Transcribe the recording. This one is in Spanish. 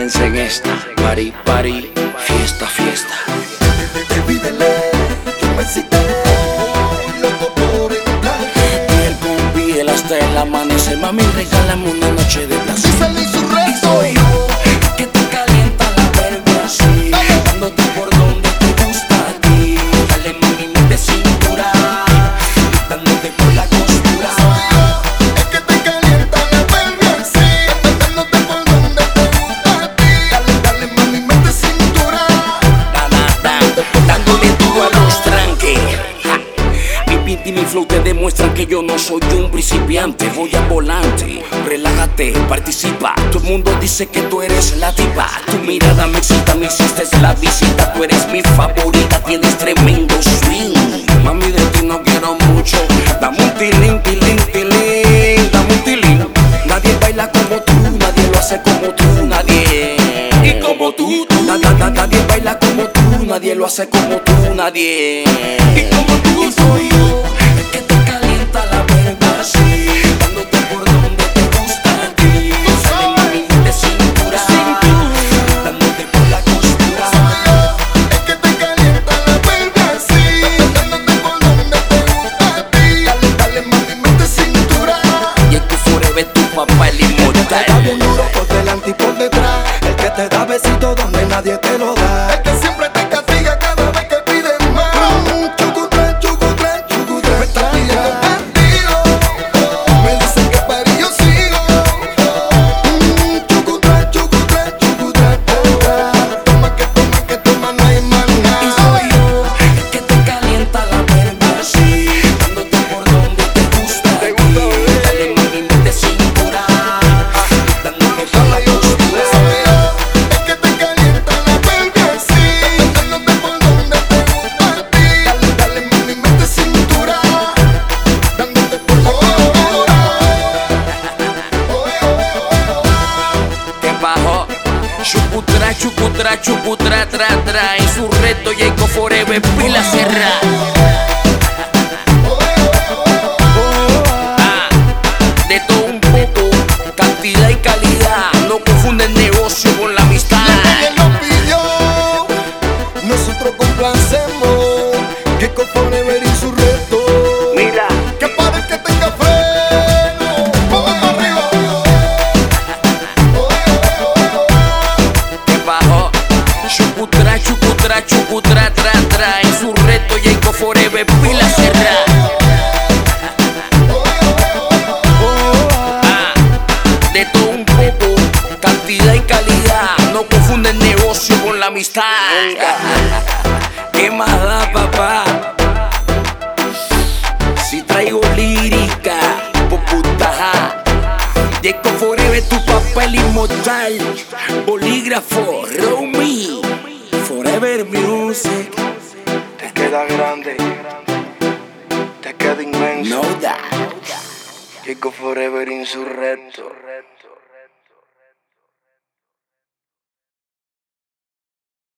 Piensa en esta, party, party, fiesta, fiesta. Pídele, yo me excité, loco por encontrarte. Piel con piel hasta el amanecer, mami, regálame una noche de placer. Díselo y su resto. Soy yo, que te calienta la verga así, dándote por donde te gusta a ti. Dale mami, mete cintura, dándote por la costura. Soy yo, el que te calienta la verga así, dándote por donde te gusta a ti. Dale, dale mami, mete cintura. Dándole duro a los tranques. Mi pinta y mi flow te demuestran que yo no soy un principiante. Voy al volante, relájate, participa. Todo el mundo dice que tú eres la tipa. Tu mirada me excita, me hiciste la visita. Tú eres mi favorita, tienes tremendo swing. Mami, de ti no quiero mucho. Dame un tilín, tilín, tilín. Dame un tilín. Nadie baila como tú, nadie lo hace como tú, nadie. Y como tú, nadie baila como tú, nadie lo hace como tú, nadie. Y como tú, soy yo, el que te calienta la verga así, dándote por donde te gusta a ti. Sale mami de cintura, dándote por la costura. Soy yo, el que te calienta la verga así, dándote por donde te gusta a ti. Dale, dale mami, mete cintura. Y es tu forever, tu papá el Te da inmortal. bien duro por delante y por detrás, el que te da besito donde nadie te lo da, el que siempre te castiga cada vez que pides más. Chucutrán, chucutrán, chucutrán, me está pidiendo partido, me dicen que para yo sigo. Chucutrán, chucutrán, chucutrán, toma que toma, no hay más nada. Y soy yo, el que te calienta la verga así, dándote por donde te gusta a ti. Dale mami, mete cintura, dándote por la costura. Soy yo, el que te calienta la verga así, dándote por donde te gusta a ti. Dale, dale mami, mete cintura, dándote por la costura. Te bajó, chuputra, chuputra, chuputra, tra, tra. En su reto, Jacob Forever, pila cerra. De todo un poco, cantidad y calidad. No confunden negocio con la amistad. Nadie nos pidió, nosotros complacemos, que con Forever y su reto. Mira, Que para el que tenga freno, vamos para arriba. te bajó, chuputra, chuputra, chuputra, tra, tra. En su reto, Jacob Forever, pila cerra. De todo un poco, cantidad y calidad. No confunden negocio con la amistad. ¿Qué más da, papá? Si traigo lírica, poputaja. Jacob Forever, tu papel inmortal. Bolígrafo, Romy, Forever Music. Te queda grande, te queda inmenso. No doubt. Jacob Forever Insurrecto.